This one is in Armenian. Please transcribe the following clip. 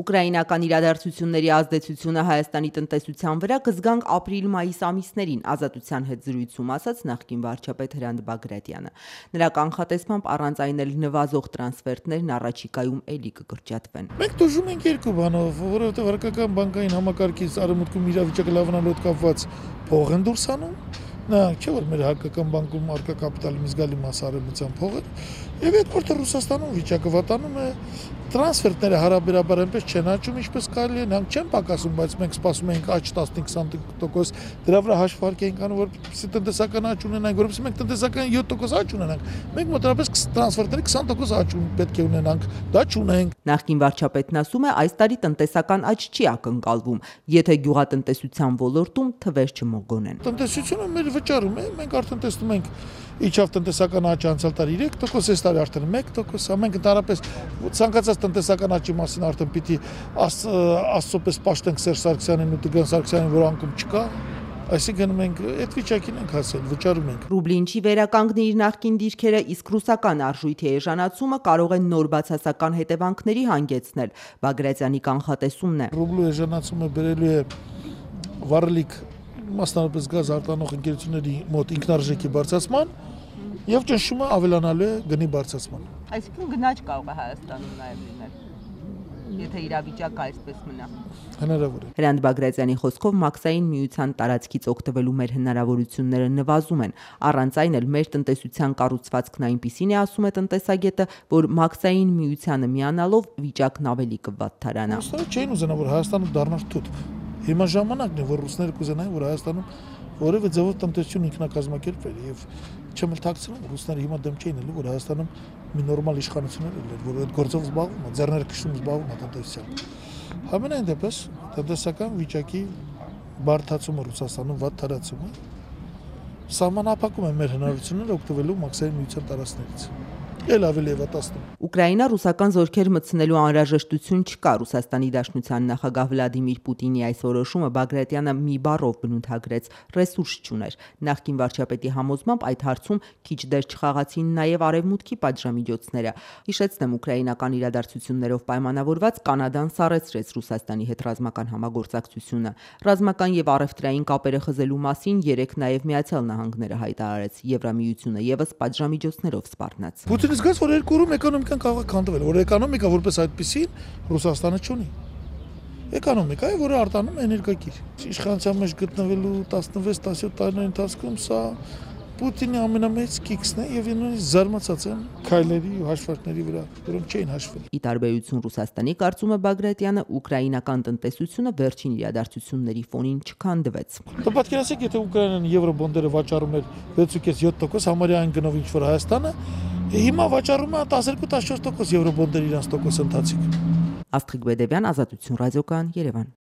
Ուկրաինական իրադարձությունների ազդեցությունը Հայաստանի տնտեսության վրա կզգանք ապրիլ-մայիս ամիսներին, Ազատության հետ զրույցում ասաց նախկին վարչապետ Հրանտ Բագրատյանը։ Նրա կանխատեսմամբ առանց այն էլ նվազող տրանսֆերտներն առաջիկայում էլի կկրճատվեն։ Մենք դժում ենք երկու բանով, որովհետև հարկական բանկային համակարգից արևմուտքում իրավիճակը լավանալու հետ կապված փող են դուրս անում։ Նա չէ որ մեր հարկական բանկում արկա կապիտալի մի զգալի մասը արևմտյան փող է, եւ երկրորդը Ռուսաստանում վիճակը վատանում է, տրանսֆերտները հարաբերաբար այնպես չեն աճում, ինչպես կարելի է, նրանք չեն պակասում, բայց մենք սպասում ենք աճ 15-20%, դրա վրա հաշվարկ ենք անում, որպեսզի տնտեսական աճ ունենանք, որպեսզի մենք տնտեսական 7% աճ ունենանք։ Մենք մոտավորապես տրանսֆերտների 20% աճ պետք է ունենանք, դա չունենք։ Նախկին վարչապետն ասում է, այս տարի տնտեսական աճ չի ակնկալվում, եթե գյուղատնտեսության ոլորտում թվեր չմոգոնեն։ Տնտեսությունը մեր վճարում է, մենք արդեն տեսնում ենք իջավ տնտեսական աճը անցյալ տարի 3%, այս տարի արդեն 1%, մենք ընդհանրապես ցանկացած տնտեսական աճի մասին արդեն պիտի աստծոպես պաշտենք Սերժ Սարգսյանին ու Տիգրան Սարգսյանին, որ անկում չկա, այսինքն մենք այդ վիճակին ենք հասել, վճարում ենք։ Ռուբլին չի վերականգնի իր նախկին դիրքերը, իսկ ռուսական արժույթի էժանացումը կարող է նոր բացասական հետևանքների հանգեցնել, Բագրատյանի կանխատեսումն է։ Ռուբլու էժանացումը բերելու է վառելիք մասնավորապես գազ արտանող ընկերությունների մոտ ինքնարժեքի բարձրացման եւ ճնշումը ավելանալու է գնի բարձրացման։ Այսինքն գնաճ կարող է Հայաստանում նաեւ լինել, եթե իրավիճակը այսպես մնա։ Հնարավոր է։ Հրանտ Բագրատյանի խոսքով մաքսային միության տարածքից օգտվելու մեր հնարավորությունները նվազում են, առանց այն էլ մեր տնտեսության կառուցվածքն այնպիսին է, ասում է տնտեսագետը, որ մաքսային միությանը միանալով վիճակն ավելի կվատթարանա։ Ոստը չէին ուզենա, որ Հայաստանը դառնա թութ։ Հիմա ժամանակն է, որ ռուսները կուզենային, որ Հայաստանում որևէ ձևով տնտեսություն ինքնակազմակերպվեր եւ չեմ թաքցնում, ռուսները հիմա դեմ չէին ելնելու, որ Հայաստանում մի նորմալ իշխանություն էր, որ այդ գործով զբաղվում է, ձեռները քշում զբաղվում է տնտեսությամբ։ Համենայն դեպս տնտեսական վիճակի բարդացումը Ռուսաստանում վատթարացումը սահմանափակում է մեր հնարավորությունները օգտվելու մաքսային միության տարածքներից։ Էլ ավելի վատացնում։ Ուկրաինա ռուսական զորքեր մտցնելու անհրաժեշտություն չկա։ Ռուսաստանի Դաշնության նախագահ Վլադիմիր Պուտինի այս որոշումը Բագրատյանը մի բառով բնութագրեց՝ ռեսուրս չուներ։ Նախկին վարչապետի համոզմամբ այդ հարցում քիչ դեր չխաղացին նաև արևմուտքի պատժամիջոցները։ Հիշեցնեմ, ուկրաինական իրադարձություններով պայմանավորված Կանադան սառեցրեց Ռուսաստանի հետ ռազմական համագործակցությունը։ Ռազմական եւ առևտրային կապերը խզելու մասին երեք նաև Միացյալ Նահանգները հայտարարեց, Եվրամիությունը եւս պատժամիջոցներով սպառնաց։ Զգաց, որ երկու օրում էկոնոմիկան կարող է քանդվել, որ էկոնոմիկա որպես այդպեսի Ռուսաստանը չունի։ Էկոնոմիկա է, որը արտանում է էներգակիր։ Իշխանության մեջ գտնվելու 16-17 տարիների ընթացքում սա Պուտինի ամենամեծ կիքսն է եւ նույնիսկ զարմացած եմ քայլերի ու հաշվարկների վրա, որոնք չէին հաշվել։ Ի տարբերություն Ռուսաստանի, կարծում է Բագրատյանը, ուկրաինական տնտեսությունը վերջին իրադարձությունների ֆոնին չքանդվեց։ Պատկերացրեք, եթե Ուկրաինան եվրոբոնդերը վաճառում էր 6.7%, համարյա այն գնով ինչ որ Հայաստանը, հիմա վաճառում է 12-14% եվրոբոնդեր իրանց տոկոս ընթացիկ։ Աստղիկ Բեդևյան, Ազատություն ռադիոկայան, Երևան։